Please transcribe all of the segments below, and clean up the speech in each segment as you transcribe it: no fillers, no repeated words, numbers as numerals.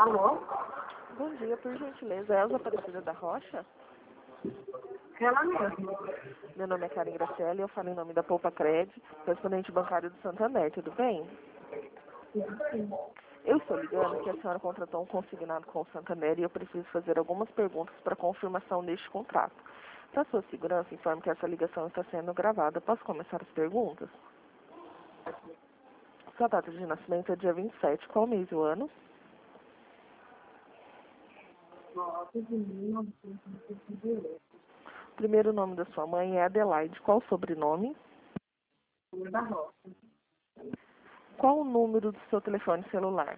Alô? Bom dia, por gentileza. Elza Aparecida da Rocha? Ela mesma. Meu nome é Karen Graciela e eu falo em nome da Poupa Cred, correspondente bancário do Santander, tudo bem? Tudo bem. Eu estou ligando que a senhora contratou um consignado com o Santander e eu preciso fazer algumas perguntas para confirmação deste contrato. Para sua segurança, informo que essa ligação está sendo gravada. Posso começar as perguntas? Sua data de nascimento é dia 27. Qual mês e o ano? 9 de 1958. O primeiro nome da sua mãe é Adelaide. Qual o sobrenome? Rua da Roça. Qual o número do seu telefone celular?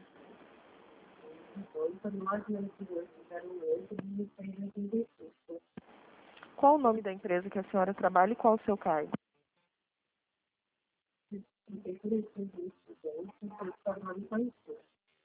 99808 Qual o nome da empresa que a senhora trabalha e qual o seu cargo? Prefeitura de Serviço Estudante, foi formado em Conhecer.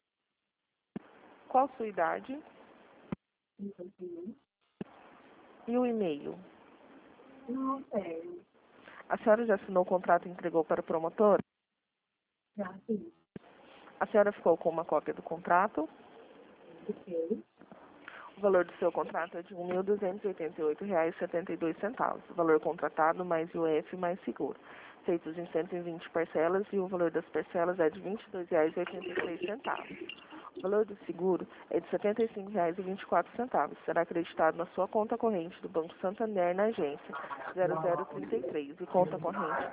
Qual sua idade 51. e o e-mail? Não, sério. A senhora já assinou o contrato e entregou para o promotor? Já fiz. A senhora ficou com uma cópia do contrato? Fiquei. O valor do seu contrato é de R$ 1.288,72. O valor contratado mais IOF mais seguro. Feitos em 120 parcelas e o valor das parcelas é de R$ 22,86. O valor do seguro é de R$ 75,24. Será acreditado na sua conta corrente do Banco Santander na agência 0033 e conta corrente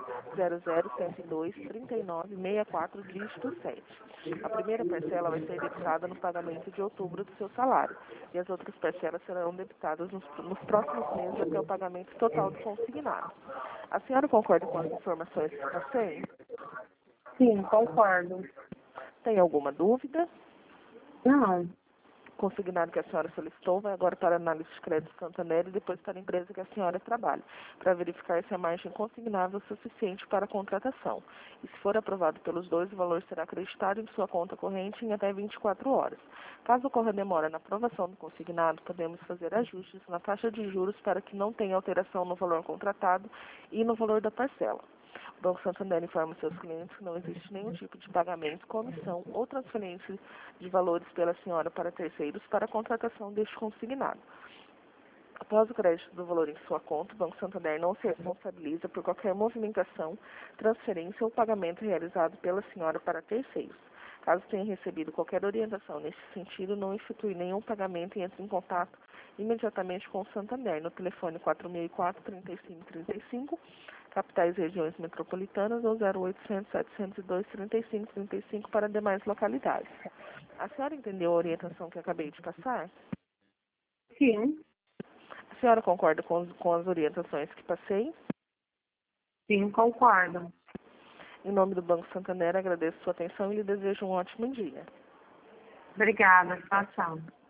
00102-3964, dígito 7. A primeira parcela vai ser debitada no pagamento de outubro do seu salário e as outras parcelas serão debitadas nos próximos meses até o pagamento total do consignado. A senhora concorda com as informações que passei? Sim, concordo. Tem alguma dúvida? Não. O consignado que a senhora solicitou vai agora para a análise de crédito Santander e depois para a empresa que a senhora trabalha, para verificar se a margem consignável é suficiente para a contratação. E se for aprovado pelos dois, o valor será acreditado em sua conta corrente em até 24 horas. Caso ocorra demora na aprovação do consignado, podemos fazer ajustes na taxa de juros para que não tenha alteração no valor contratado e no valor da parcela. O Banco Santander informa seus clientes que não existe nenhum tipo de pagamento, comissão ou transferência de valores pela senhora para terceiros para a contratação deste consignado. Após o crédito do valor em sua conta, o Banco Santander não se responsabiliza por qualquer movimentação, transferência ou pagamento realizado pela senhora para terceiros. Caso tenha recebido qualquer orientação nesse sentido, não efetue nenhum pagamento e entre em contato imediatamente com o Santander no telefone 4004-3535, capitais e regiões metropolitanas, ou 0800-702-3535 para demais localidades. A senhora entendeu a orientação que acabei de passar? Sim. A senhora concorda com as orientações que passei? Sim, concordo. Em nome do Banco Santander, agradeço sua atenção e lhe desejo um ótimo dia. Obrigada. Tchau, tchau.